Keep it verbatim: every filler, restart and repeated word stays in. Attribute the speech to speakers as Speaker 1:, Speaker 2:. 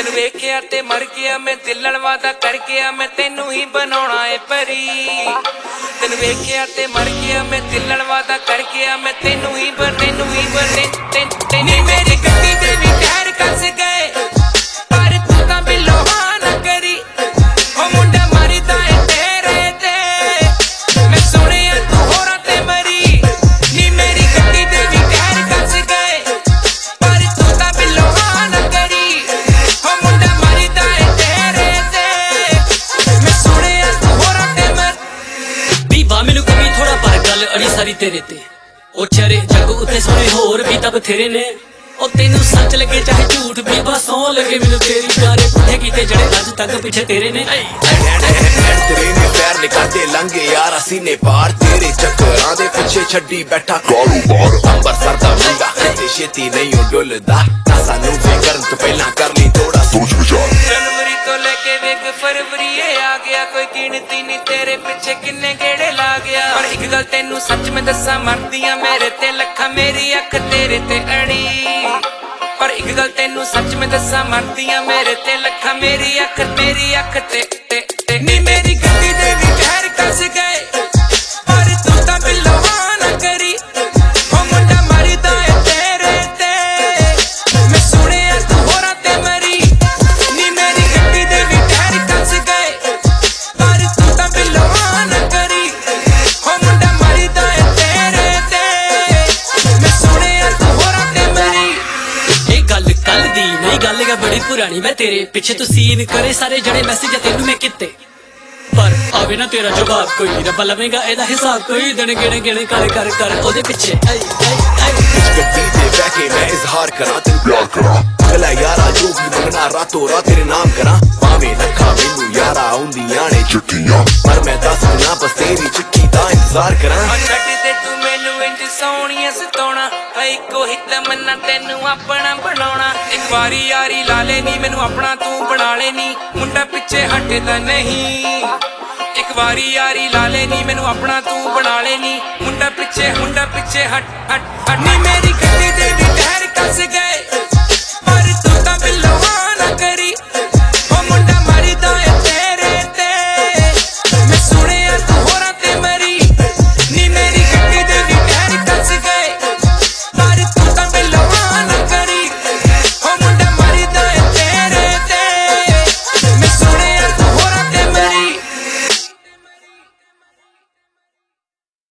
Speaker 1: तेन वेख्या ते मर गया मैं दिल नाल वादा कर गया मैं तेनू ही बनाउणा है परी। तेन वेख्या ते मर गया मैं दिल नाल वादा कर गया मैं तेनू ही बन तेनू ही बन तेन मेरी गड्डी दे भी टायर कस गए पर तू तां बिलो हां ना करी। ओ मुंडा मरदा है तेरे ते मैं सुनिया तू होरां ते मरी। नी मेरी गड्डी दे भी टायर कस गए पर तू तां बिलो हां ना करी। ओ मुंडा मरदा है तेरे ते मैं सुनिया तू होरां ते मरी।
Speaker 2: बीबा मैनू कभी थोड़ा पर गल अड़ी सारी तेरे ते ओ चेहरे जग उत्ते सोने होर भी तब तेरे ने। ओ तेनू सच लगे चाहे झूठ बीबा सौ लगे मैनू तेरी प्यारे पुठे कीते जड़े अज तक पीछे तेरे ने।
Speaker 3: तेरे ने पैर निकाले लंघे यार सीने पार तेरे चक्करां दे पिछे छड्डी बैठा कारोबार। अंबरसर दा मुंडा ते छेती नहीं डुलदा सानू वे करन तो पहला कर ली थोड़ा सोच विचार।
Speaker 1: जनवरी तो लेके वेख फरवरी आ गया कोई गिनती नहीं तेरे पिछे किन्ने गेड़े ला गया। पर एक गल तेनू सच में दसा मरदियां मेरे ते लखा मेरी अख तेरे ते अड़ी। पर एक गल तेनू सच में दसा मरदियां मेरे ते लखा मेरी अख मेरी अख ते ते ते नी मेरी गड्डी दे भी टायर कस गए पर तू तां बिलो हां ना करी। ओ मुंडा मरदा है तेरे ते मैं सुनिया तू होरां ते मरी। नी मेरी गड्डी दे भी टायर कस गए पर तू तां बिलो हां ना करी। ओ मुंडा मरदा है तेरे ते मैं सुनिया तू होरां ते मरी।
Speaker 2: ये गल कल दी नहीं गल है बड़ी पुरानी मैं तेरे पिछे तू सीन करे सारे जड़े मैसेज तेनू मैं किते पर आवे ना तेरा जवाब कोई रब्बा लवेगा एदा हिसाब कोई दिन गिने गिने कर कर कर ओदे पिछे आई आई आई
Speaker 3: गड्डी दे बैठे मैं इजहार करा तेन प्यार करा गला यारा जो भी मंगना रातों रात तेरे नाम करा। भावें लखा मैनू यारा आउंदियां ने चिट्ठियां पर मैं दस ना बस तेरी चिट्ठी दा इंतजार करा।
Speaker 1: छड्ड दे तू मैनू इंज सोहणिया सताउणा इको ही तमन्ना तेनू अपना बनाउणा। एक बारी यारी ला लेनी मैनू अपना तू बना लेनी मुंडा पिछे हटदा नहीं। एक बारी यारी ला लेनी मैनू अपना तू बना लेनी मुंडा पिछे मुंडा पिछे हट हट हट। नी मेरी गड्डी दे भी टायर कस गए